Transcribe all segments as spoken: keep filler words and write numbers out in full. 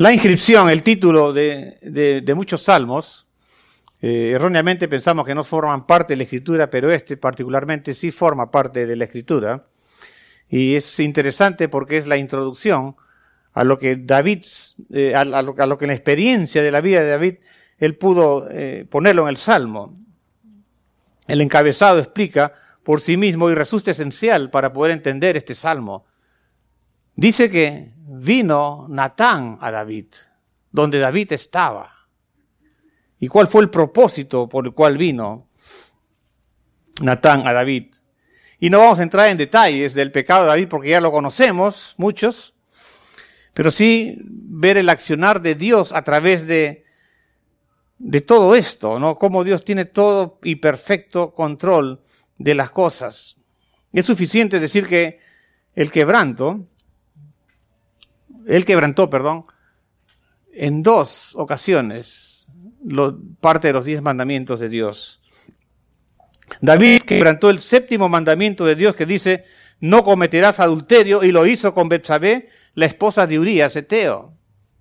La inscripción, el título de, de, de muchos salmos, eh, erróneamente pensamos que no forman parte de la Escritura, pero este particularmente sí forma parte de la Escritura. Y es interesante porque es la introducción a lo que David, eh, a, a, lo, a lo que en la experiencia de la vida de David, él pudo eh, ponerlo en el Salmo. El encabezado explica por sí mismo y resulta esencial para poder entender este Salmo. Dice que vino Natán a David, donde David estaba. ¿Y cuál fue el propósito por el cual vino Natán a David? Y no vamos a entrar en detalles del pecado de David porque ya lo conocemos, muchos, pero sí ver el accionar de Dios a través de, de todo esto, ¿no? Cómo Dios tiene todo y perfecto control de las cosas. Es suficiente decir que el quebranto, él quebrantó, perdón, en dos ocasiones lo, parte de los diez mandamientos de Dios. David quebrantó el séptimo mandamiento de Dios que dice, no cometerás adulterio, y lo hizo con Betsabé, la esposa de Urías Eteo.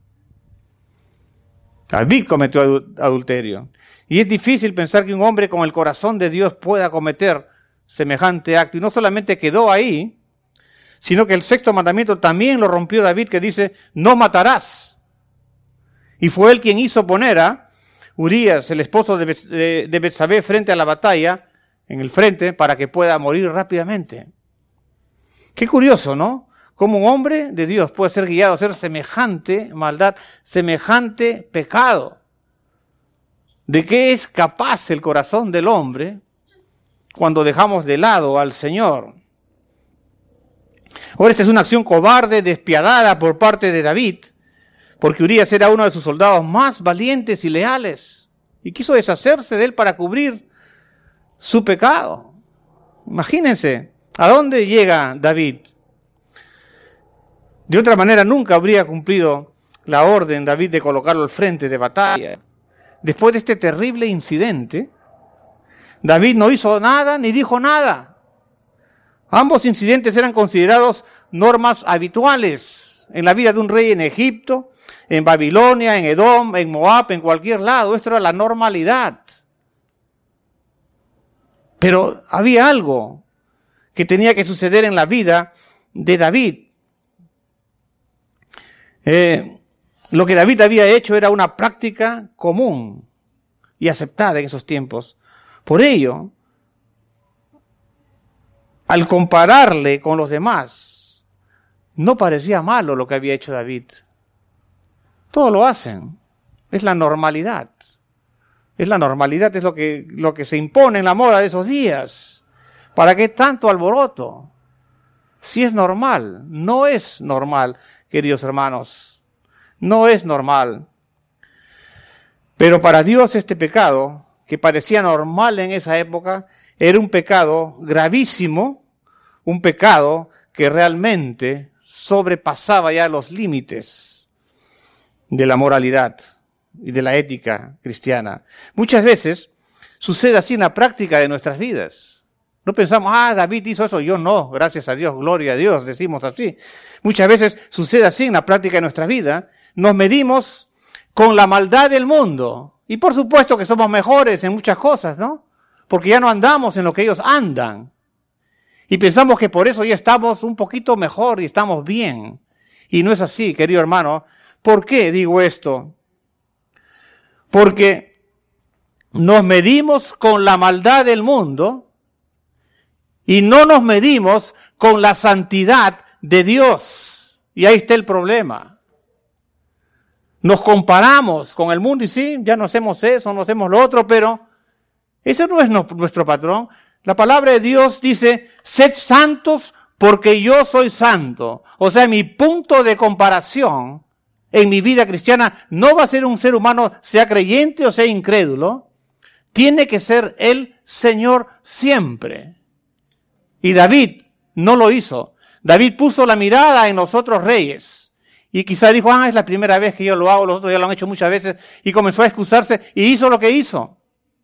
David cometió adulterio. Y es difícil pensar que un hombre con el corazón de Dios pueda cometer semejante acto. Y no solamente quedó ahí, sino que el sexto mandamiento también lo rompió David, que dice, no matarás. Y fue él quien hizo poner a Urías, el esposo de, de, de Betsabé, frente a la batalla, en el frente, para que pueda morir rápidamente. Qué curioso, ¿no? Cómo un hombre de Dios puede ser guiado a hacer semejante maldad, semejante pecado. ¿De qué es capaz el corazón del hombre cuando dejamos de lado al Señor? Ahora, esta es una acción cobarde, despiadada por parte de David, porque Urías era uno de sus soldados más valientes y leales, y quiso deshacerse de él para cubrir su pecado. Imagínense, ¿a dónde llega David? De otra manera, nunca habría cumplido la orden David de colocarlo al frente de batalla. Después de este terrible incidente, David no hizo nada ni dijo nada. Ambos incidentes eran considerados normas habituales en la vida de un rey en Egipto, en Babilonia, en Edom, en Moab, en cualquier lado. Esto era la normalidad. Pero había algo que tenía que suceder en la vida de David. Eh, lo que David había hecho era una práctica común y aceptada en esos tiempos. Por ello, al compararle con los demás, no parecía malo lo que había hecho David. Todos lo hacen. Es la normalidad. Es la normalidad, es lo que, lo que se impone en la moda de esos días. ¿Para qué tanto alboroto? Si es normal. No es normal, queridos hermanos. No es normal. Pero para Dios este pecado, que parecía normal en esa época, era un pecado gravísimo, un pecado que realmente sobrepasaba ya los límites de la moralidad y de la ética cristiana. Muchas veces sucede así en la práctica de nuestras vidas. No pensamos, ah, David hizo eso, yo no, gracias a Dios, gloria a Dios, decimos así. Muchas veces sucede así en la práctica de nuestra vida. Nos medimos con la maldad del mundo. Y por supuesto que somos mejores en muchas cosas, ¿no? Porque ya no andamos en lo que ellos andan. Y pensamos que por eso ya estamos un poquito mejor y estamos bien. Y no es así, querido hermano. ¿Por qué digo esto? Porque nos medimos con la maldad del mundo y no nos medimos con la santidad de Dios. Y ahí está el problema. Nos comparamos con el mundo y sí, ya no hacemos eso, no hacemos lo otro, pero ese no es nuestro patrón. La palabra de Dios dice, sed santos porque yo soy santo. O sea, mi punto de comparación en mi vida cristiana no va a ser un ser humano, sea creyente o sea incrédulo. Tiene que ser el Señor siempre. Y David no lo hizo. David puso la mirada en los otros reyes. Y quizá dijo, ah, es la primera vez que yo lo hago, los otros ya lo han hecho muchas veces. Y comenzó a excusarse y hizo lo que hizo.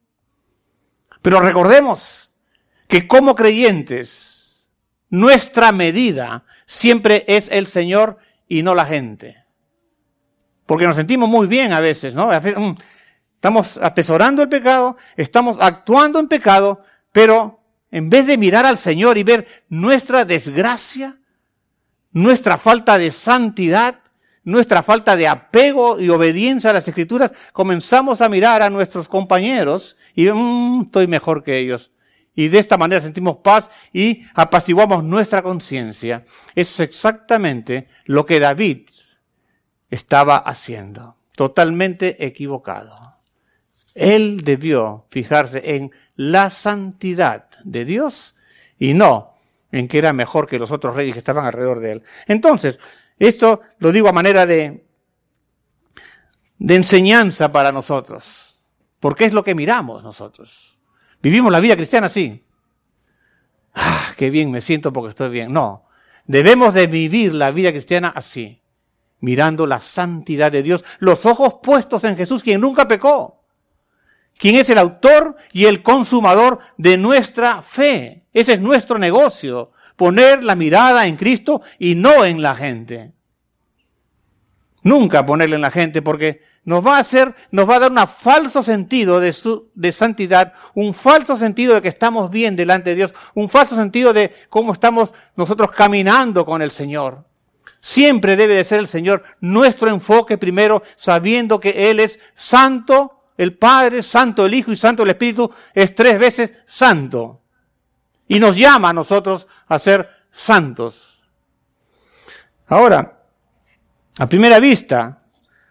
Pero recordemos que como creyentes, nuestra medida siempre es el Señor y no la gente. Porque nos sentimos muy bien a veces, ¿no? Estamos atesorando el pecado, estamos actuando en pecado, pero en vez de mirar al Señor y ver nuestra desgracia, nuestra falta de santidad, nuestra falta de apego y obediencia a las Escrituras, comenzamos a mirar a nuestros compañeros y mmm, estoy mejor que ellos. Y de esta manera sentimos paz y apaciguamos nuestra conciencia. Eso es exactamente lo que David estaba haciendo. Totalmente equivocado. Él debió fijarse en la santidad de Dios y no en que era mejor que los otros reyes que estaban alrededor de él. Entonces, esto lo digo a manera de, de enseñanza para nosotros, porque es lo que miramos nosotros. Vivimos la vida cristiana así. Ah, qué bien me siento porque estoy bien. No, debemos de vivir la vida cristiana así, mirando la santidad de Dios, los ojos puestos en Jesús, quien nunca pecó, quien es el autor y el consumador de nuestra fe. Ese es nuestro negocio, poner la mirada en Cristo y no en la gente. Nunca ponerla en la gente, porque nos va a hacer, nos va a dar un falso sentido de, su, de santidad, un falso sentido de que estamos bien delante de Dios, un falso sentido de cómo estamos nosotros caminando con el Señor. Siempre debe de ser el Señor nuestro enfoque primero, sabiendo que Él es santo, el Padre, santo el Hijo y santo el Espíritu, es tres veces santo. Y nos llama a nosotros a ser santos. Ahora, a primera vista,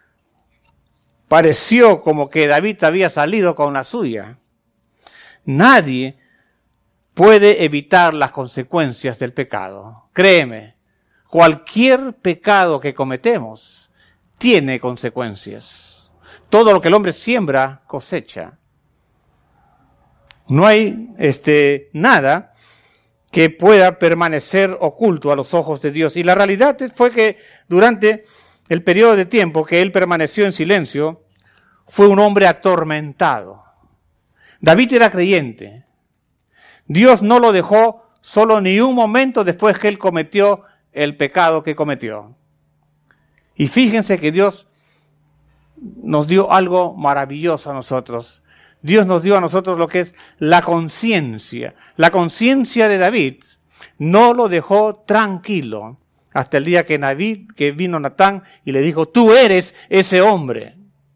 pareció como que David había salido con la suya. Nadie puede evitar las consecuencias del pecado. Créeme, cualquier pecado que cometemos tiene consecuencias. Todo lo que el hombre siembra, cosecha. No hay este, nada que pueda permanecer oculto a los ojos de Dios. Y la realidad fue que durante el periodo de tiempo que él permaneció en silencio, fue un hombre atormentado. David era creyente. Dios no lo dejó solo ni un momento después que él cometió el pecado que cometió. Y fíjense que Dios nos dio algo maravilloso a nosotros. Dios nos dio a nosotros lo que es la conciencia. La conciencia de David no lo dejó tranquilo hasta el día que, David, que vino Natán y le dijo, tú eres ese hombre.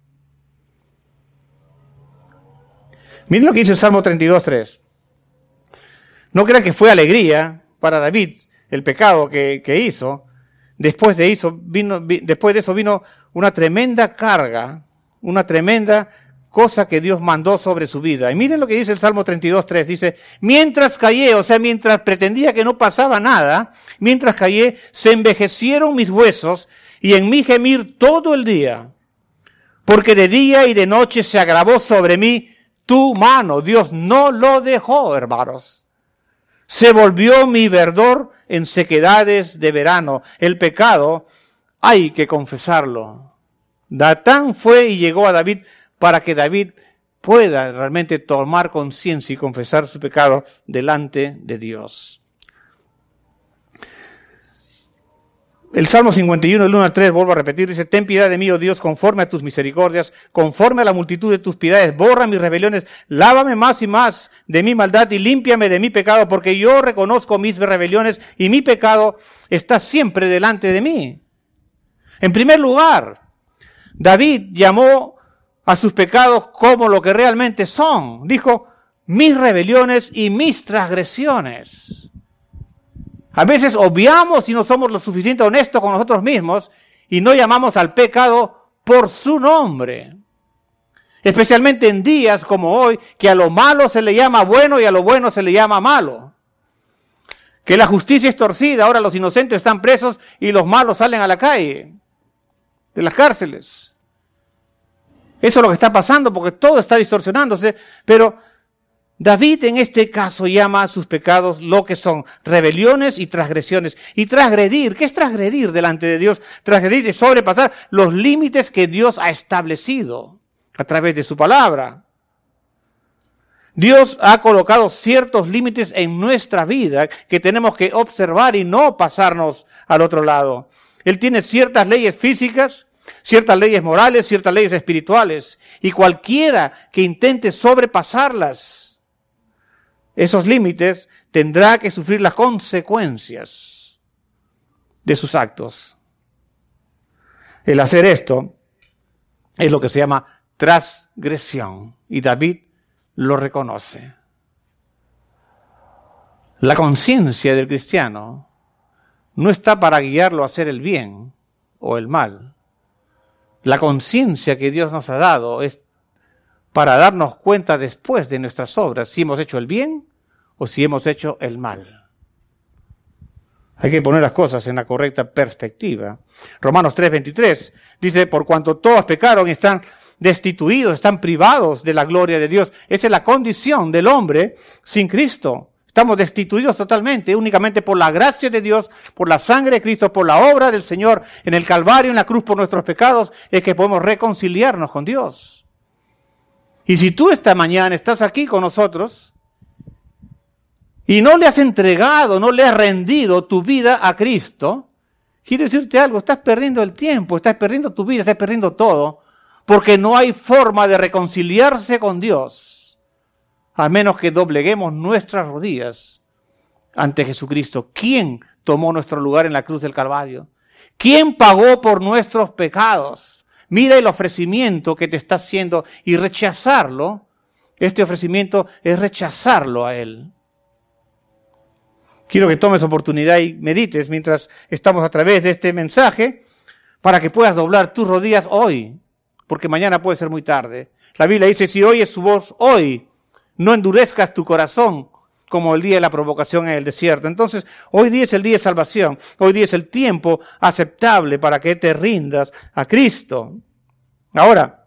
Miren lo que dice el Salmo treinta y dos, tres. No crean que fue alegría para David el pecado que, que hizo. Después de, eso vino, vi, después de eso vino una tremenda carga, una tremenda cosa que Dios mandó sobre su vida. Y miren lo que dice el Salmo treinta y dos, tres. Dice, mientras callé, o sea, mientras pretendía que no pasaba nada, mientras callé, se envejecieron mis huesos y en mí gemir todo el día. Porque de día y de noche se agravó sobre mí tu mano. Dios no lo dejó, hermanos. Se volvió mi verdor en sequedades de verano. El pecado hay que confesarlo. Natán fue y llegó a David para que David pueda realmente tomar conciencia y confesar su pecado delante de Dios. El Salmo cincuenta y uno, del uno al tres, vuelvo a repetir, dice, ten piedad de mí, oh Dios, conforme a tus misericordias, conforme a la multitud de tus piedades, borra mis rebeliones, lávame más y más de mi maldad y límpiame de mi pecado, porque yo reconozco mis rebeliones y mi pecado está siempre delante de mí. En primer lugar, David llamó a sus pecados como lo que realmente son. Dijo, mis rebeliones y mis transgresiones. A veces obviamos y no somos lo suficiente honestos con nosotros mismos y no llamamos al pecado por su nombre. Especialmente en días como hoy, que a lo malo se le llama bueno y a lo bueno se le llama malo. Que la justicia es torcida, ahora los inocentes están presos y los malos salen a la calle, de las cárceles. Eso es lo que está pasando porque todo está distorsionándose, pero David en este caso llama a sus pecados lo que son rebeliones y transgresiones. Y transgredir, ¿qué es transgredir delante de Dios? Transgredir es sobrepasar los límites que Dios ha establecido a través de su palabra. Dios ha colocado ciertos límites en nuestra vida que tenemos que observar y no pasarnos al otro lado. Él tiene ciertas leyes físicas ciertas leyes morales, ciertas leyes espirituales, y cualquiera que intente sobrepasarlas, esos límites, tendrá que sufrir las consecuencias de sus actos. El hacer esto es lo que se llama transgresión, y David lo reconoce. La conciencia del cristiano no está para guiarlo a hacer el bien o el mal. La conciencia que Dios nos ha dado es para darnos cuenta después de nuestras obras si hemos hecho el bien o si hemos hecho el mal. Hay que poner las cosas en la correcta perspectiva. Romanos tres veintitrés dice, por cuanto todos pecaron y están destituidos, están privados de la gloria de Dios. Esa es la condición del hombre sin Cristo. Estamos destituidos totalmente, únicamente por la gracia de Dios, por la sangre de Cristo, por la obra del Señor en el Calvario, en la cruz por nuestros pecados, es que podemos reconciliarnos con Dios. Y si tú esta mañana estás aquí con nosotros y no le has entregado, no le has rendido tu vida a Cristo, quiero decirte algo, estás perdiendo el tiempo, estás perdiendo tu vida, estás perdiendo todo, porque no hay forma de reconciliarse con Dios a menos que dobleguemos nuestras rodillas ante Jesucristo. ¿Quién tomó nuestro lugar en la cruz del Calvario? ¿Quién pagó por nuestros pecados? Mira el ofrecimiento que te está haciendo y rechazarlo. Este ofrecimiento es rechazarlo a Él. Quiero que tomes oportunidad y medites mientras estamos a través de este mensaje para que puedas doblar tus rodillas hoy, porque mañana puede ser muy tarde. La Biblia dice, si oyes su voz hoy, no endurezcas tu corazón como el día de la provocación en el desierto. Entonces, hoy día es el día de salvación. Hoy día es el tiempo aceptable para que te rindas a Cristo. Ahora,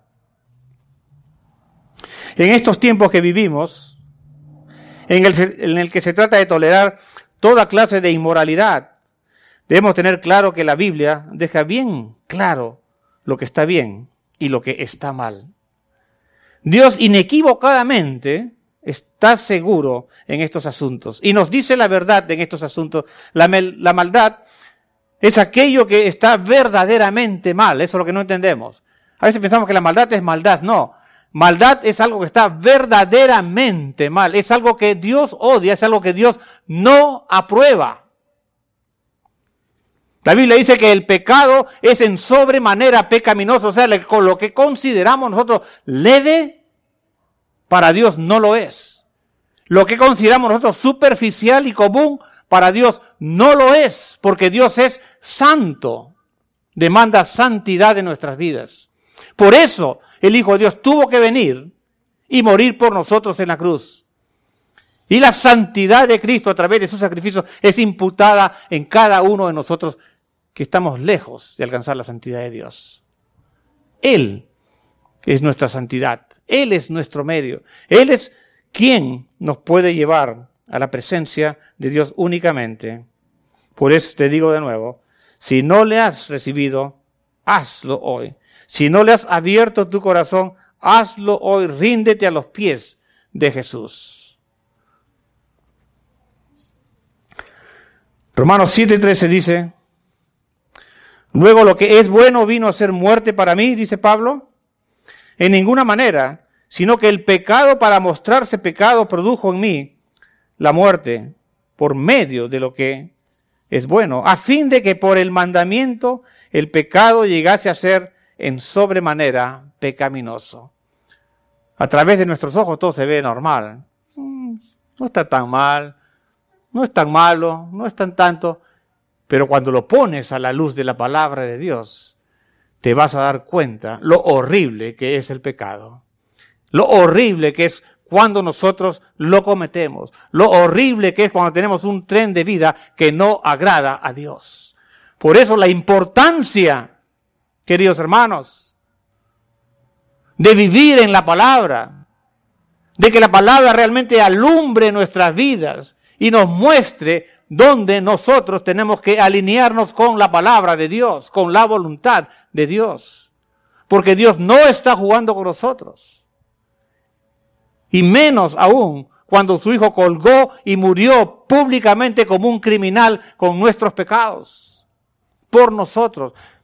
en estos tiempos que vivimos, en el, en el que se trata de tolerar toda clase de inmoralidad, debemos tener claro que la Biblia deja bien claro lo que está bien y lo que está mal. Dios inequívocamente está seguro en estos asuntos y nos dice la verdad en estos asuntos. La, la maldad es aquello que está verdaderamente mal, eso es lo que no entendemos. A veces pensamos que la maldad es maldad, no. Maldad es algo que está verdaderamente mal, es algo que Dios odia, es algo que Dios no aprueba. La Biblia dice que el pecado es en sobremanera pecaminoso, o sea, lo que consideramos nosotros leve, para Dios no lo es. Lo que consideramos nosotros superficial y común, para Dios no lo es, porque Dios es santo, demanda santidad en nuestras vidas. Por eso el Hijo de Dios tuvo que venir y morir por nosotros en la cruz. Y la santidad de Cristo a través de su sacrificio es imputada en cada uno de nosotros que estamos lejos de alcanzar la santidad de Dios. Él es nuestra santidad. Él es nuestro medio. Él es quien nos puede llevar a la presencia de Dios únicamente. Por eso te digo de nuevo, si no le has recibido, hazlo hoy. Si no le has abierto tu corazón, hazlo hoy. Ríndete a los pies de Jesús. Romanos siete trece dice, luego lo que es bueno vino a ser muerte para mí, dice Pablo, en ninguna manera, sino que el pecado para mostrarse pecado produjo en mí la muerte por medio de lo que es bueno, a fin de que por el mandamiento el pecado llegase a ser en sobremanera pecaminoso. A través de nuestros ojos todo se ve normal. No está tan mal, no es tan malo, no es tan tanto, pero cuando lo pones a la luz de la palabra de Dios, te vas a dar cuenta lo horrible que es el pecado. Lo horrible que es cuando nosotros lo cometemos. Lo horrible que es cuando tenemos un tren de vida que no agrada a Dios. Por eso la importancia, queridos hermanos, de vivir en la palabra, de que la palabra realmente alumbre nuestras vidas y nos muestre dónde nosotros tenemos que alinearnos con la palabra de Dios, con la voluntad de Dios. Porque Dios no está jugando con nosotros. Y menos aún cuando su Hijo colgó y murió públicamente como un criminal con nuestros pecados. Por nosotros.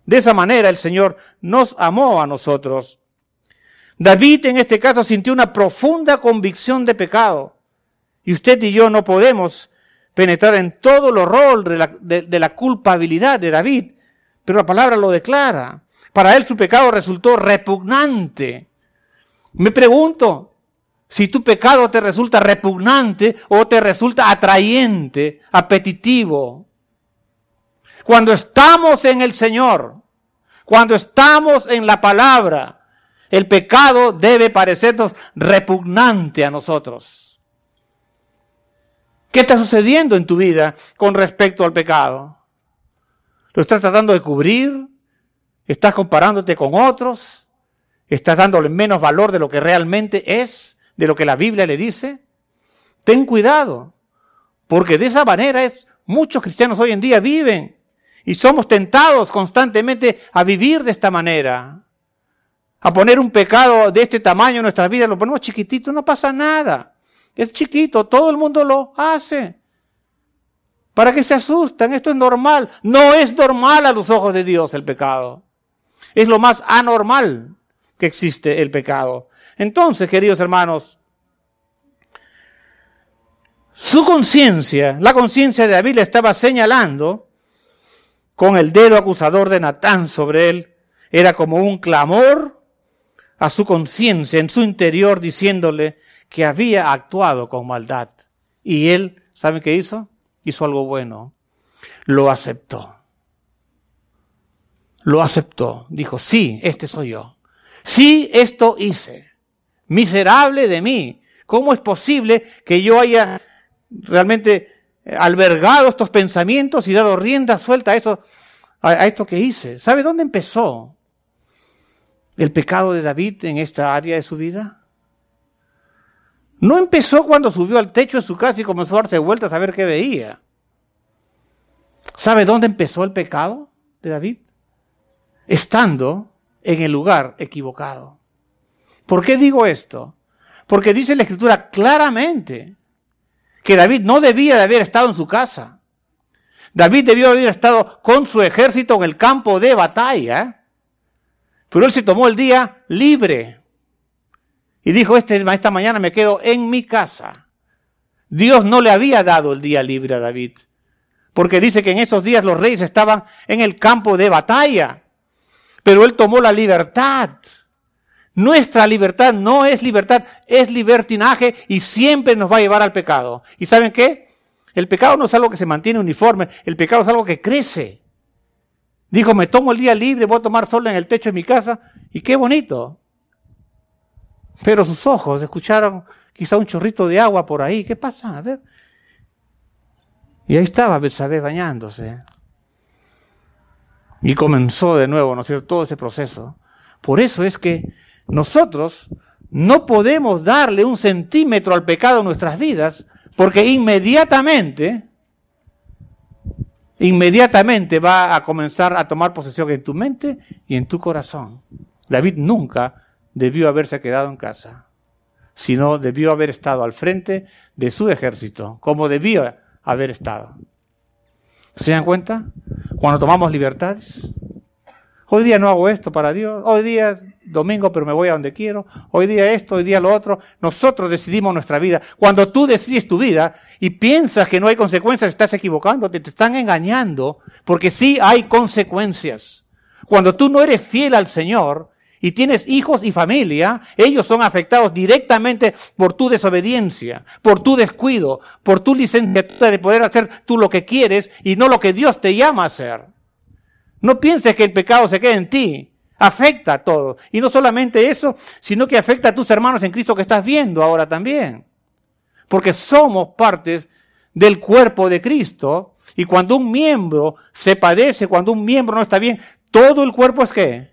De esa manera el Señor nos amó a nosotros. David en este caso sintió una profunda convicción de pecado. Y usted y yo no podemos penetrar en todo el horror de la, de, de la culpabilidad de David, pero la palabra lo declara. Para él su pecado resultó repugnante. Me pregunto si tu pecado te resulta repugnante o te resulta atrayente, apetitivo. Cuando estamos en el Señor, cuando estamos en la palabra, el pecado debe parecernos repugnante a nosotros. ¿Qué está sucediendo en tu vida con respecto al pecado? ¿Lo estás tratando de cubrir? ¿Estás comparándote con otros? ¿Estás dándole menos valor de lo que realmente es, de lo que la Biblia le dice? Ten cuidado, porque de esa manera es, muchos cristianos hoy en día viven y somos tentados constantemente a vivir de esta manera, a poner un pecado de este tamaño en nuestras vidas, lo ponemos chiquitito, no pasa nada. Es chiquito, todo el mundo lo hace. ¿Para qué se asustan? Esto es normal. No es normal a los ojos de Dios el pecado. Es lo más anormal que existe el pecado. Entonces, queridos hermanos, su conciencia, la conciencia de David le estaba señalando con el dedo acusador de Natán sobre él. Era como un clamor a su conciencia en su interior diciéndole que había actuado con maldad. Y él, ¿saben qué hizo? Hizo algo bueno. Lo aceptó. Lo aceptó. Dijo, sí, este soy yo. Sí, esto hice. Miserable de mí. ¿Cómo es posible que yo haya realmente albergado estos pensamientos y dado rienda suelta a, eso, a, a esto que hice? ¿Sabe dónde empezó el pecado de David en esta área de su vida? No empezó cuando subió al techo de su casa y comenzó a darse vueltas a ver qué veía. ¿Sabe dónde empezó el pecado de David? Estando en el lugar equivocado. ¿Por qué digo esto? Porque dice la Escritura claramente que David no debía de haber estado en su casa. David debió haber estado con su ejército en el campo de batalla, pero él se tomó el día libre. Y dijo, este, esta mañana me quedo en mi casa. Dios no le había dado el día libre a David, porque dice que en esos días los reyes estaban en el campo de batalla. Pero él tomó la libertad. Nuestra libertad no es libertad, es libertinaje y siempre nos va a llevar al pecado. ¿Y saben qué? El pecado no es algo que se mantiene uniforme, el pecado es algo que crece. Dijo, me tomo el día libre, voy a tomar sol en el techo de mi casa, y qué bonito. Pero sus ojos escucharon quizá un chorrito de agua por ahí. ¿Qué pasa? A ver. Y ahí estaba Betsabé bañándose. Y comenzó de nuevo, ¿no es cierto?, todo ese proceso. Por eso es que nosotros no podemos darle un centímetro al pecado en nuestras vidas, porque inmediatamente, inmediatamente va a comenzar a tomar posesión en tu mente y en tu corazón. David nunca debió haberse quedado en casa, sino debió haber estado al frente de su ejército, como debió haber estado. ¿Se dan cuenta? Cuando tomamos libertades. Hoy día no hago esto para Dios, hoy día domingo pero me voy a donde quiero, hoy día esto, hoy día lo otro. Nosotros decidimos nuestra vida. Cuando tú decides tu vida y piensas que no hay consecuencias, estás equivocándote, te están engañando, porque sí hay consecuencias. Cuando tú no eres fiel al Señor y tienes hijos y familia, ellos son afectados directamente por tu desobediencia, por tu descuido, por tu licencia de poder hacer tú lo que quieres y no lo que Dios te llama a hacer. No pienses que el pecado se queda en ti, afecta a todo. Y no solamente eso, sino que afecta a tus hermanos en Cristo que estás viendo ahora también. Porque somos partes del cuerpo de Cristo, y cuando un miembro se padece, cuando un miembro no está bien, todo el cuerpo es ¿qué?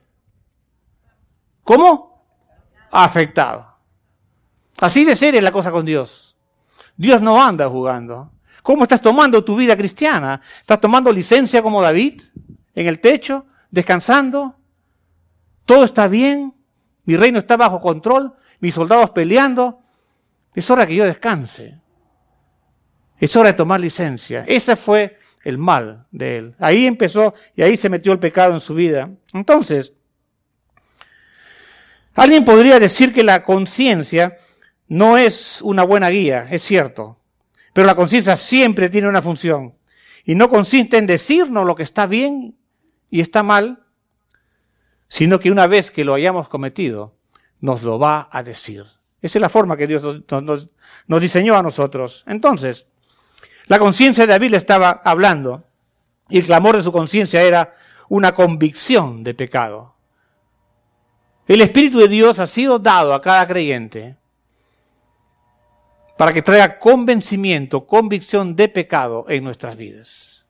¿Cómo? Afectado. Así de seria es la cosa con Dios. Dios no anda jugando. ¿Cómo estás tomando tu vida cristiana? ¿Estás tomando licencia como David? ¿En el techo? ¿Descansando? ¿Todo está bien? ¿Mi reino está bajo control? ¿Mis soldados peleando? Es hora que yo descanse. Es hora de tomar licencia. Esa fue el mal de él. Ahí empezó y ahí se metió el pecado en su vida. Entonces, alguien podría decir que la conciencia no es una buena guía, es cierto, pero la conciencia siempre tiene una función y no consiste en decirnos lo que está bien y está mal, sino que una vez que lo hayamos cometido, nos lo va a decir. Esa es la forma que Dios nos, nos, nos diseñó a nosotros. Entonces, la conciencia de David le estaba hablando y el clamor de su conciencia era una convicción de pecado. El Espíritu de Dios ha sido dado a cada creyente para que traiga convencimiento, convicción de pecado en nuestras vidas.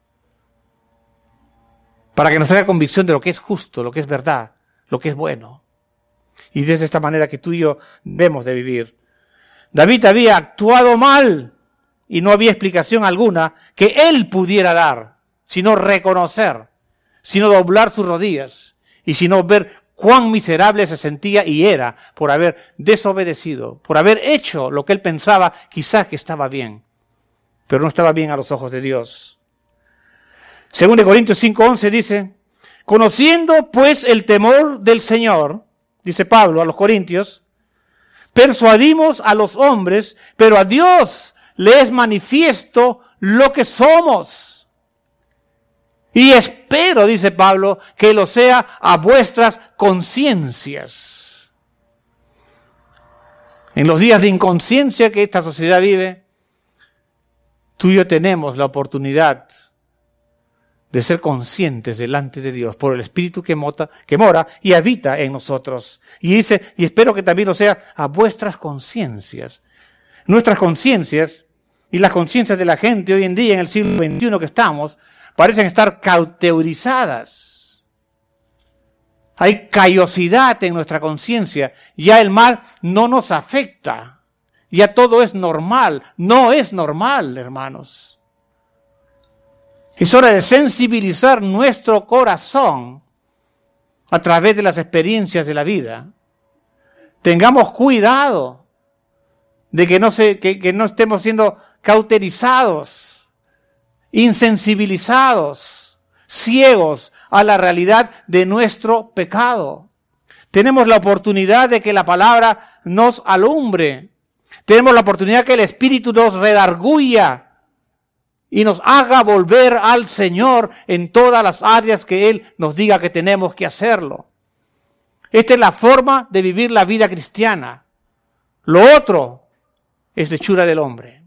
Para que nos traiga convicción de lo que es justo, lo que es verdad, lo que es bueno. Y es de esta manera que tú y yo debemos de vivir. David había actuado mal y no había explicación alguna que él pudiera dar, sino reconocer, sino doblar sus rodillas y sino ver cuán miserable se sentía y era por haber desobedecido, por haber hecho lo que él pensaba quizás que estaba bien, pero no estaba bien a los ojos de Dios. Según de Corintios cinco once dice, conociendo pues el temor del Señor, dice Pablo a los Corintios, persuadimos a los hombres, pero a Dios le es manifiesto lo que somos. Y espero, dice Pablo, que lo sea a vuestras conciencias. En los días de inconsciencia que esta sociedad vive, tú y yo tenemos la oportunidad de ser conscientes delante de Dios por el Espíritu que, mota, que mora y habita en nosotros. Y dice, y espero que también lo sea a vuestras conciencias. Nuestras conciencias y las conciencias de la gente hoy en día, en el siglo veintiuno que estamos, parecen estar cauterizadas. Hay callosidad en nuestra conciencia. Ya el mal no nos afecta. Ya todo es normal. No es normal, hermanos. Es hora de sensibilizar nuestro corazón a través de las experiencias de la vida. Tengamos cuidado de que no, se, que, que no estemos siendo cauterizados, insensibilizados, ciegos a la realidad de nuestro pecado. Tenemos la oportunidad de que la palabra nos alumbre. Tenemos la oportunidad que el Espíritu nos redarguya y nos haga volver al Señor en todas las áreas que Él nos diga que tenemos que hacerlo. Esta es la forma de vivir la vida cristiana. Lo otro es hechura del hombre.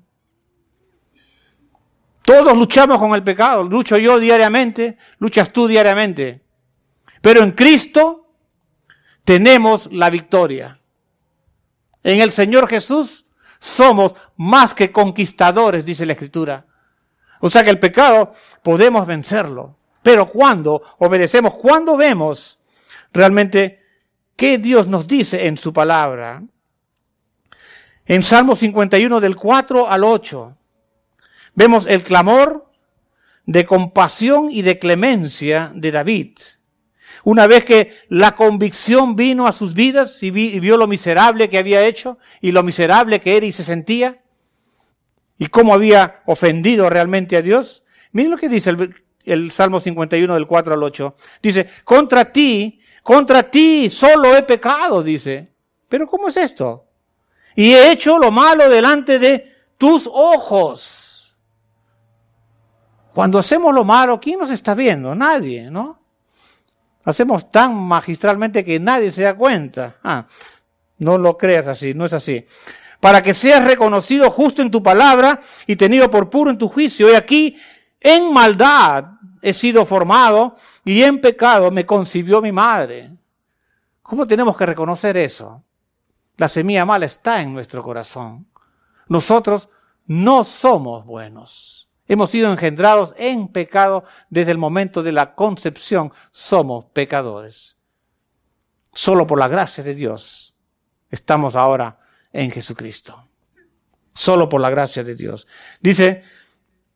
Todos luchamos con el pecado. Lucho yo diariamente, luchas tú diariamente. Pero en Cristo tenemos la victoria. En el Señor Jesús somos más que conquistadores, dice la Escritura. O sea que el pecado podemos vencerlo. Pero cuando obedecemos, cuando vemos realmente qué Dios nos dice en su palabra. En Salmo cincuenta y uno del cuatro al ocho vemos el clamor de compasión y de clemencia de David. Una vez que la convicción vino a sus vidas y, vi, y vio lo miserable que había hecho y lo miserable que era y se sentía, y cómo había ofendido realmente a Dios. Miren lo que dice el, el Salmo cincuenta y uno del cuatro al ocho. Dice, contra ti, contra ti solo he pecado, dice. Pero ¿cómo es esto? Y he hecho lo malo delante de tus ojos. Cuando hacemos lo malo, ¿quién nos está viendo? Nadie, ¿no? Hacemos tan magistralmente que nadie se da cuenta. Ah, no lo creas así, no es así. Para que seas reconocido justo en tu palabra y tenido por puro en tu juicio. Y aquí, en maldad he sido formado y en pecado me concibió mi madre. ¿Cómo tenemos que reconocer eso? La semilla mala está en nuestro corazón. Nosotros no somos buenos. Hemos sido engendrados en pecado desde el momento de la concepción. Somos pecadores. Solo por la gracia de Dios estamos ahora en Jesucristo. Solo por la gracia de Dios. Dice,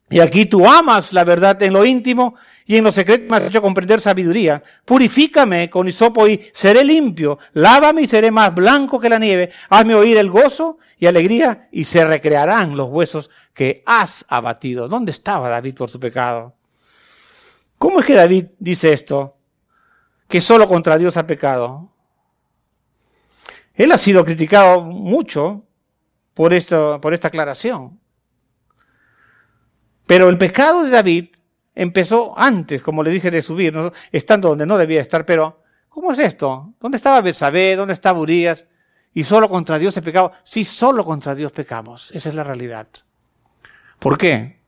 Y aquí tú amas la verdad en lo íntimo y en lo secreto me has hecho comprender sabiduría. Purifícame con hisopo y seré limpio. Lávame y seré más blanco que la nieve. Hazme oír el gozo y alegría y se recrearán los huesos que has abatido. ¿Dónde estaba David por su pecado? ¿Cómo es que David dice esto? Que solo contra Dios ha pecado. Él ha sido criticado mucho por esto, por esta aclaración. Pero el pecado de David empezó antes, como le dije, de subir, ¿no? Estando donde no debía estar. Pero, ¿cómo es esto? ¿Dónde estaba Betsabé? ¿Dónde estaba Urías? ¿Y solo contra Dios he pecado? Sí, solo contra Dios pecamos. Esa es la realidad. ¿Por qué?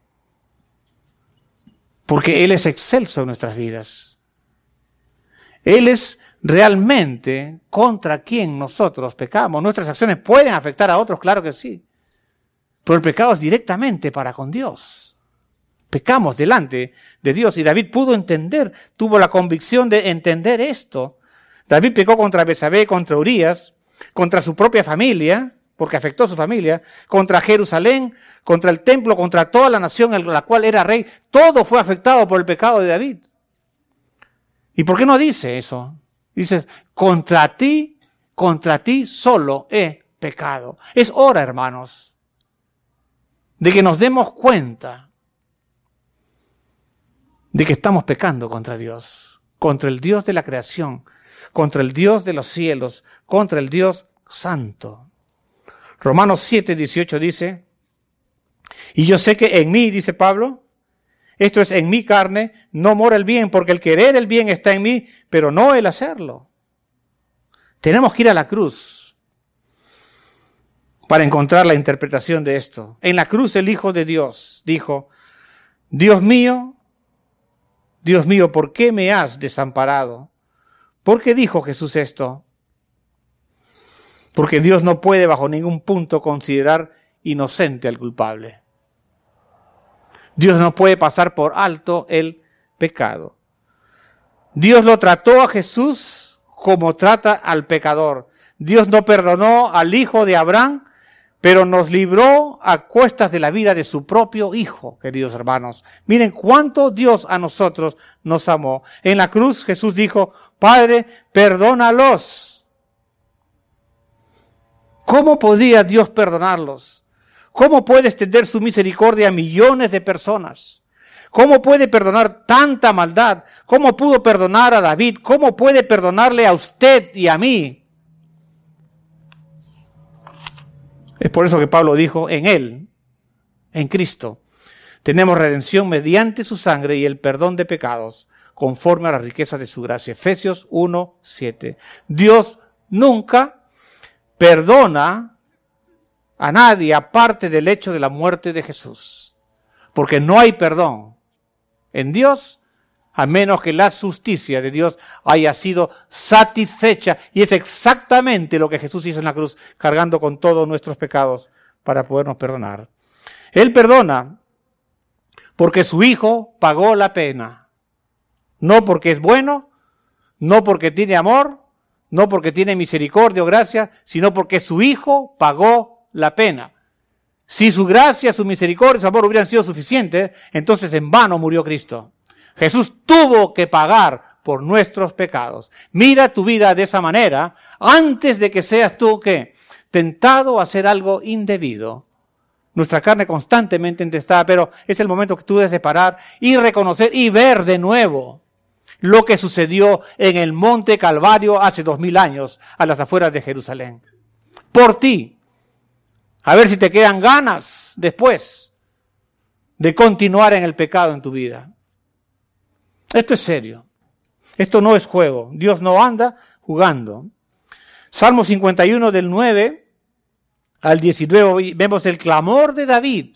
Porque Él es excelso en nuestras vidas. Él es realmente contra quien nosotros pecamos. Nuestras acciones pueden afectar a otros, claro que sí. Pero el pecado es directamente para con Dios. Pecamos delante de Dios y David pudo entender, tuvo la convicción de entender esto. David pecó contra Betsabé, contra Urías, contra su propia familia, porque afectó a su familia, contra Jerusalén, contra el templo, contra toda la nación en la cual era rey. Todo fue afectado por el pecado de David. ¿Y por qué no dice eso? Dice, contra ti, contra ti solo he pecado. Es hora, hermanos, de que nos demos cuenta de que estamos pecando contra Dios, contra el Dios de la creación, contra el Dios de los cielos, contra el Dios santo. Romanos siete, dieciocho dice, y yo sé que en mí, dice Pablo, esto es, en mi carne, no mora el bien, porque el querer el bien está en mí, pero no el hacerlo. Tenemos que ir a la cruz para encontrar la interpretación de esto. En la cruz el Hijo de Dios dijo, Dios mío, Dios mío, ¿por qué me has desamparado? ¿Por qué dijo Jesús esto? Porque Dios no puede bajo ningún punto considerar inocente al culpable. Dios no puede pasar por alto el pecado. Dios lo trató a Jesús como trata al pecador. Dios no perdonó al hijo de Abraham, pero nos libró a cuestas de la vida de su propio Hijo, queridos hermanos. Miren cuánto Dios a nosotros nos amó. En la cruz Jesús dijo, Padre, perdónalos. ¿Cómo podía Dios perdonarlos? ¿Cómo puede extender su misericordia a millones de personas? ¿Cómo puede perdonar tanta maldad? ¿Cómo pudo perdonar a David? ¿Cómo puede perdonarle a usted y a mí? Es por eso que Pablo dijo, en Él, en Cristo, tenemos redención mediante su sangre y el perdón de pecados, conforme a la riqueza de su gracia. Efesios uno, siete. Dios nunca perdona a nadie aparte del hecho de la muerte de Jesús. Porque no hay perdón en Dios a menos que la justicia de Dios haya sido satisfecha. Y es exactamente lo que Jesús hizo en la cruz, cargando con todos nuestros pecados para podernos perdonar. Él perdona porque su Hijo pagó la pena. No porque es bueno, no porque tiene amor, no porque tiene misericordia o gracia, sino porque su Hijo pagó la pena. Si su gracia, su misericordia, su amor hubieran sido suficientes, entonces en vano murió Cristo. Jesús tuvo que pagar por nuestros pecados. Mira tu vida de esa manera antes de que seas tú, ¿qué? Tentado a hacer algo indebido. Nuestra carne constantemente intestada, pero es el momento que tú debes de parar y reconocer y ver de nuevo lo que sucedió en el monte Calvario hace dos mil años a las afueras de Jerusalén. Por ti. A ver si te quedan ganas después de continuar en el pecado en tu vida. Esto es serio. Esto no es juego. Dios no anda jugando. Salmo cincuenta y uno del nueve al diecinueve vemos el clamor de David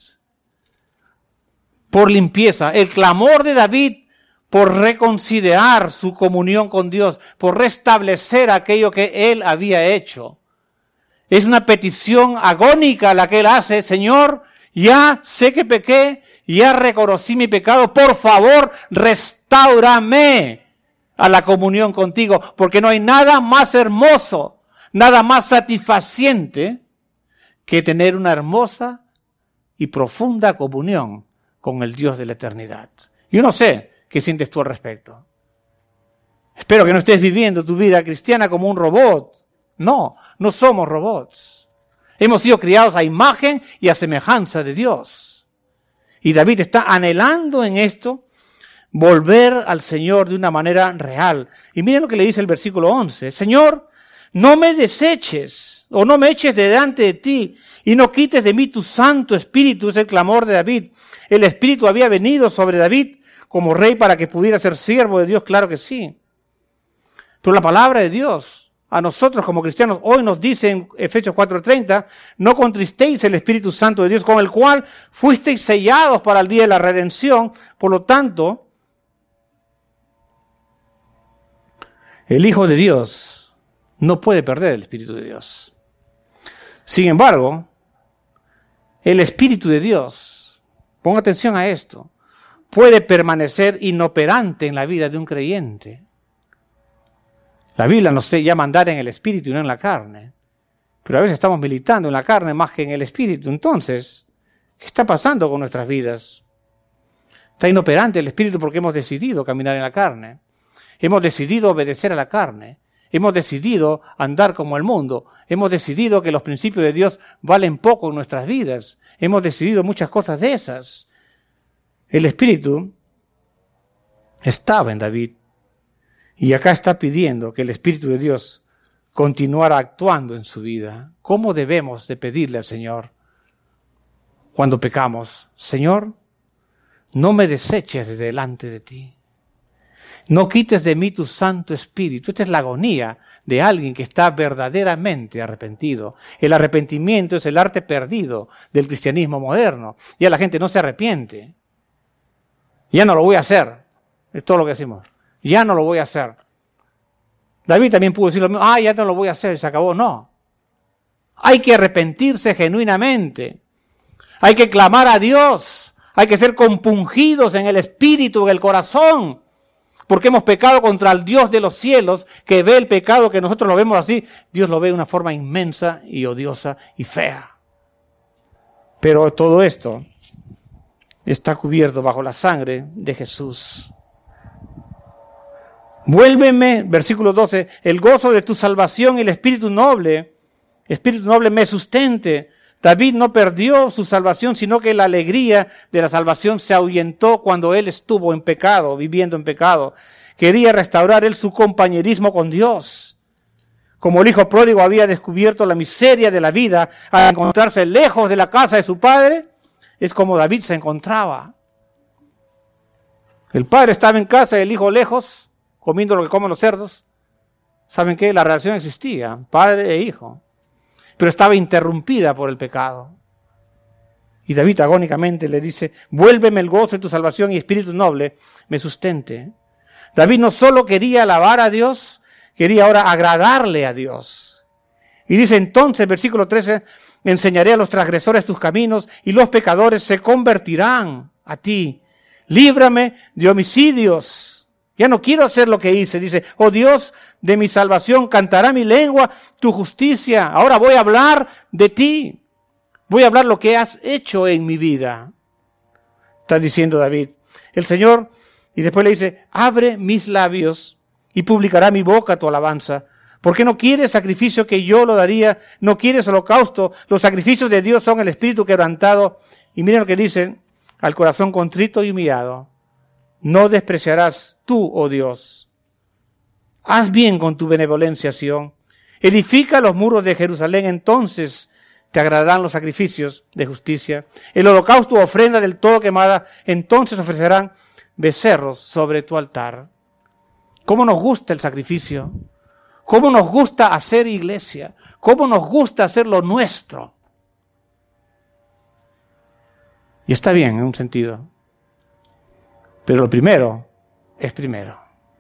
por limpieza. El clamor de David por reconsiderar su comunión con Dios, por restablecer aquello que él había hecho. Es una petición agónica la que él hace. Señor, ya sé que pequé, ya reconocí mi pecado. Por favor, restáurame a la comunión contigo, porque no hay nada más hermoso, nada más satisfaciente que tener una hermosa y profunda comunión con el Dios de la eternidad. Yo no sé qué sientes tú al respecto. Espero que no estés viviendo tu vida cristiana como un robot. No, no somos robots. Hemos sido criados a imagen y a semejanza de Dios. Y David está anhelando en esto volver al Señor de una manera real. Y miren lo que le dice el versículo once. Señor, no me deseches o no me eches de delante de ti y no quites de mí tu Santo Espíritu. Es el clamor de David. El Espíritu había venido sobre David como rey para que pudiera ser siervo de Dios, claro que sí. Pero la palabra de Dios a nosotros como cristianos hoy nos dice en Efesios cuatro treinta, no contristéis el Espíritu Santo de Dios con el cual fuisteis sellados para el día de la redención. Por lo tanto, el Hijo de Dios no puede perder el Espíritu de Dios. Sin embargo, el Espíritu de Dios, ponga atención a esto, puede permanecer inoperante en la vida de un creyente. La Biblia nos llama a andar en el Espíritu y no en la carne. Pero a veces estamos militando en la carne más que en el Espíritu. Entonces, ¿qué está pasando con nuestras vidas? Está inoperante el Espíritu porque hemos decidido caminar en la carne. Hemos decidido obedecer a la carne. Hemos decidido andar como el mundo. Hemos decidido que los principios de Dios valen poco en nuestras vidas. Hemos decidido muchas cosas de esas. El Espíritu estaba en David. Y acá está pidiendo que el Espíritu de Dios continuara actuando en su vida. ¿Cómo debemos de pedirle al Señor cuando pecamos? Señor, no me deseches de delante de ti. No quites de mí tu Santo Espíritu. Esta es la agonía de alguien que está verdaderamente arrepentido. El arrepentimiento es el arte perdido del cristianismo moderno. Ya la gente no se arrepiente. Ya no lo voy a hacer. Es todo lo que decimos. Ya no lo voy a hacer. David también pudo decir lo mismo. Ah, ya no lo voy a hacer, se acabó. No. Hay que arrepentirse genuinamente. Hay que clamar a Dios. Hay que ser compungidos en el espíritu, en el corazón. Porque hemos pecado contra el Dios de los cielos, que ve el pecado que nosotros lo vemos así. Dios lo ve de una forma inmensa y odiosa y fea. Pero todo esto está cubierto bajo la sangre de Jesús. Vuélveme, versículo doce, el gozo de tu salvación y el espíritu noble, espíritu noble me sustente. David no perdió su salvación, sino que la alegría de la salvación se ahuyentó cuando él estuvo en pecado, viviendo en pecado. Quería restaurar él su compañerismo con Dios. Como el hijo pródigo había descubierto la miseria de la vida al encontrarse lejos de la casa de su padre, es como David se encontraba. El padre estaba en casa y el hijo lejos, comiendo lo que comen los cerdos. ¿Saben qué? La relación existía, padre e hijo. Pero estaba interrumpida por el pecado. Y David agónicamente le dice, vuélveme el gozo de tu salvación y espíritu noble me sustente. David no solo quería alabar a Dios, quería ahora agradarle a Dios. Y dice entonces, versículo trece, enseñaré a los transgresores tus caminos y los pecadores se convertirán a ti. Líbrame de homicidios. Ya no quiero hacer lo que hice. Dice, oh Dios de mi salvación, cantará mi lengua tu justicia. Ahora voy a hablar de ti. Voy a hablar lo que has hecho en mi vida. Está diciendo David. El Señor, y después le dice, abre mis labios y publicará mi boca tu alabanza. ¿Por qué no quieres sacrificio que yo lo daría? No quieres holocausto. Los sacrificios de Dios son el espíritu quebrantado. Y miren lo que dice, al corazón contrito y humillado. No despreciarás tú, oh Dios. Haz bien con tu benevolencia, Sión. Edifica los muros de Jerusalén, entonces te agradarán los sacrificios de justicia. El holocausto o ofrenda del todo quemada, entonces ofrecerán becerros sobre tu altar. ¿Cómo nos gusta el sacrificio? ¿Cómo nos gusta hacer iglesia? ¿Cómo nos gusta hacer lo nuestro? Y está bien en un sentido. Pero lo primero es primero.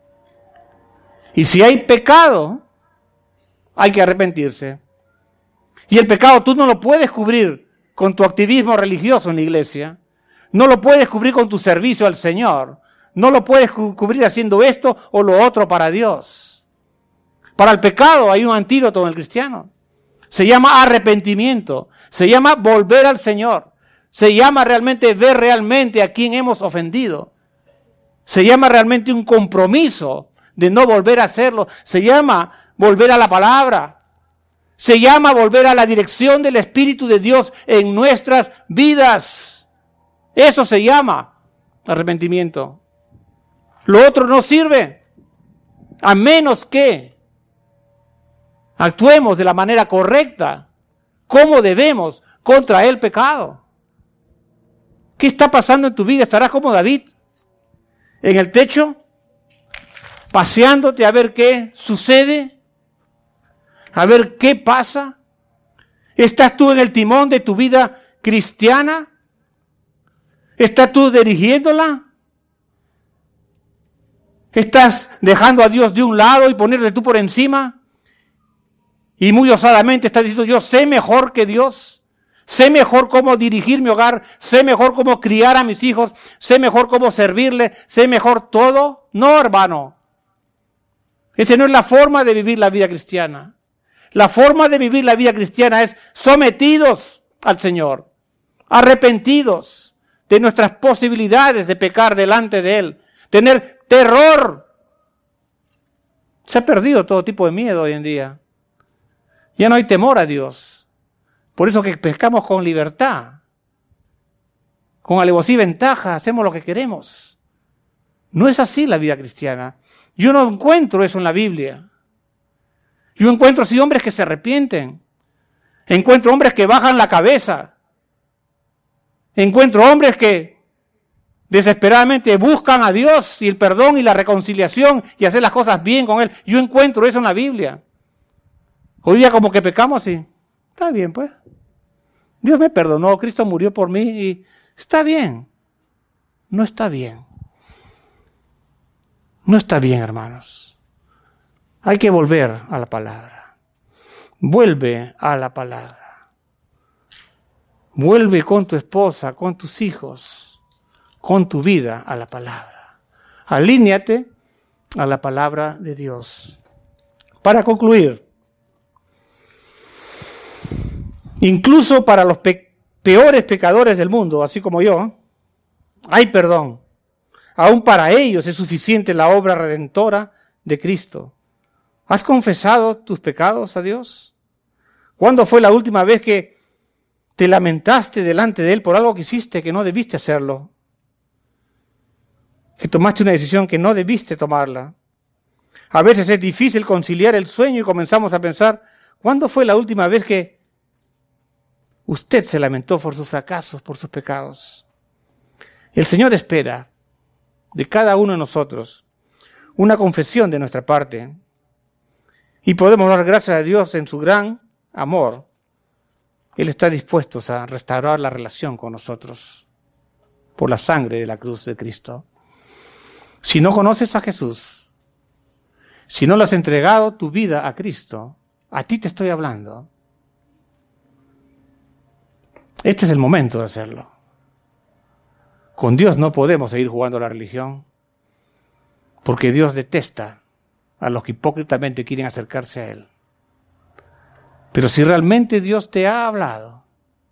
Y si hay pecado, hay que arrepentirse. Y el pecado tú no lo puedes cubrir con tu activismo religioso en la iglesia. No lo puedes cubrir con tu servicio al Señor. No lo puedes cu- cubrir haciendo esto o lo otro para Dios. Para el pecado hay un antídoto en el cristiano. Se llama arrepentimiento. Se llama volver al Señor. Se llama realmente ver realmente a quién hemos ofendido. Se llama realmente un compromiso de no volver a hacerlo. Se llama volver a la palabra. Se llama volver a la dirección del Espíritu de Dios en nuestras vidas. Eso se llama arrepentimiento. Lo otro no sirve, a menos que actuemos de la manera correcta, como debemos, contra el pecado. ¿Qué está pasando en tu vida? ¿Estarás como David en el techo, paseándote a ver qué sucede, a ver qué pasa? ¿Estás tú en el timón de tu vida cristiana? ¿Estás tú dirigiéndola? ¿Estás dejando a Dios de un lado y ponerte tú por encima? Y muy osadamente estás diciendo, yo sé mejor que Dios. Sé mejor cómo dirigir mi hogar. Sé mejor cómo criar a mis hijos. Sé mejor cómo servirle. Sé mejor todo. No, hermano. Esa no es la forma de vivir la vida cristiana. La forma de vivir la vida cristiana es sometidos al Señor. Arrepentidos de nuestras posibilidades de pecar delante de Él. Tener terror. Se ha perdido todo tipo de miedo hoy en día. Ya no hay temor a Dios. Por eso que pescamos con libertad. Con alevosía y ventaja hacemos lo que queremos. No es así la vida cristiana. Yo no encuentro eso en la Biblia. Yo encuentro sí hombres que se arrepienten. Encuentro hombres que bajan la cabeza. Encuentro hombres que desesperadamente buscan a Dios y el perdón y la reconciliación y hacer las cosas bien con Él. Yo encuentro eso en la Biblia. Hoy día como que pecamos así. Está bien, pues. Dios me perdonó, Cristo murió por mí y está bien. No está bien. No está bien, hermanos. Hay que volver a la palabra. Vuelve a la palabra. Vuelve con tu esposa, con tus hijos, con tu vida a la palabra. Alíñate a la palabra de Dios. Para concluir, incluso para los pe- peores pecadores del mundo, así como yo, hay perdón. Aún para ellos es suficiente la obra redentora de Cristo. ¿Has confesado tus pecados a Dios? ¿Cuándo fue la última vez que te lamentaste delante de Él por algo que hiciste que no debiste hacerlo? Que tomaste una decisión que no debiste tomarla. A veces es difícil conciliar el sueño y comenzamos a pensar, ¿cuándo fue la última vez que usted se lamentó por sus fracasos, por sus pecados? El Señor espera de cada uno de nosotros una confesión de nuestra parte. Y podemos dar gracias a Dios en su gran amor. Él está dispuesto a restaurar la relación con nosotros por la sangre de la cruz de Cristo. Si no conoces a Jesús, si no le has entregado tu vida a Cristo, a ti te estoy hablando. Este es el momento de hacerlo. Con Dios no podemos seguir jugando a la religión, porque Dios detesta a los que hipócritamente quieren acercarse a Él. Pero si realmente Dios te ha hablado,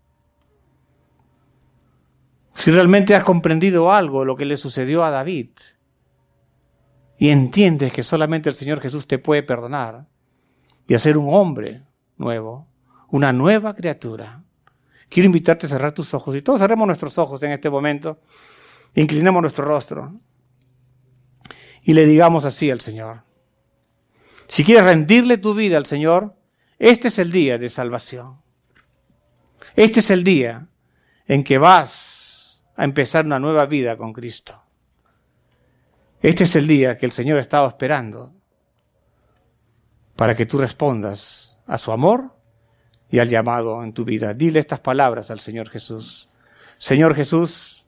si realmente has comprendido algo de lo que le sucedió a David, y entiendes que solamente el Señor Jesús te puede perdonar y hacer un hombre nuevo, una nueva criatura, quiero invitarte a cerrar tus ojos. Y todos cerremos nuestros ojos en este momento, inclinemos nuestro rostro y le digamos así al Señor. Si quieres rendirle tu vida al Señor, este es el día de salvación. Este es el día en que vas a empezar una nueva vida con Cristo. Este es el día que el Señor estaba esperando para que tú respondas a su amor y al llamado en tu vida. Dile estas palabras al Señor Jesús. Señor Jesús,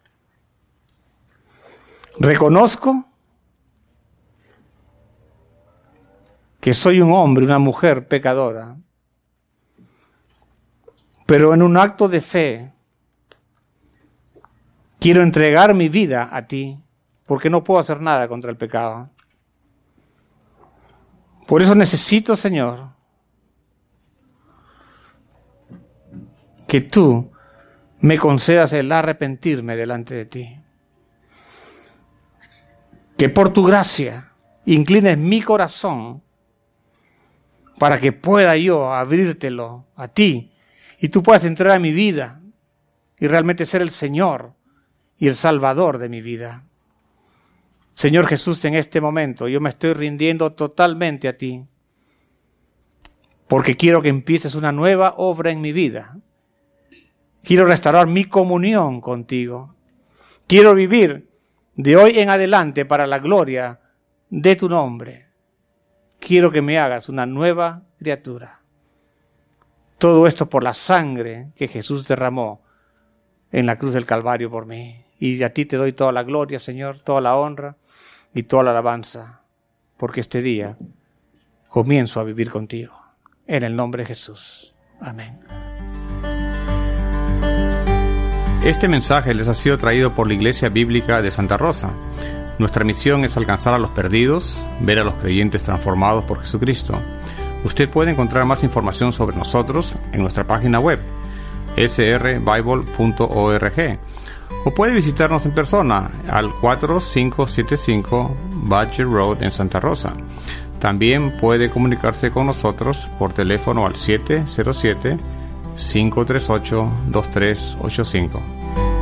reconozco que soy un hombre, una mujer pecadora, pero en un acto de fe quiero entregar mi vida a ti, porque no puedo hacer nada contra el pecado. Por eso necesito, Señor, que tú me concedas el arrepentirme delante de ti. Que por tu gracia inclines mi corazón para que pueda yo abrírtelo a ti y tú puedas entrar a mi vida y realmente ser el Señor y el Salvador de mi vida. Señor Jesús, en este momento yo me estoy rindiendo totalmente a ti porque quiero que empieces una nueva obra en mi vida. Quiero restaurar mi comunión contigo. Quiero vivir de hoy en adelante para la gloria de tu nombre. Quiero que me hagas una nueva criatura. Todo esto por la sangre que Jesús derramó en la cruz del Calvario por mí. Y a ti te doy toda la gloria, Señor, toda la honra y toda la alabanza, porque este día comienzo a vivir contigo. En el nombre de Jesús. Amén. Este mensaje les ha sido traído por la Iglesia Bíblica de Santa Rosa. Nuestra misión es alcanzar a los perdidos, ver a los creyentes transformados por Jesucristo. Usted puede encontrar más información sobre nosotros en nuestra página web, s r bible punto org, o puede visitarnos en persona al cuatro cinco siete cinco Badger Road en Santa Rosa. También puede comunicarse con nosotros por teléfono al siete cero siete, cinco tres ocho, dos tres ocho cinco.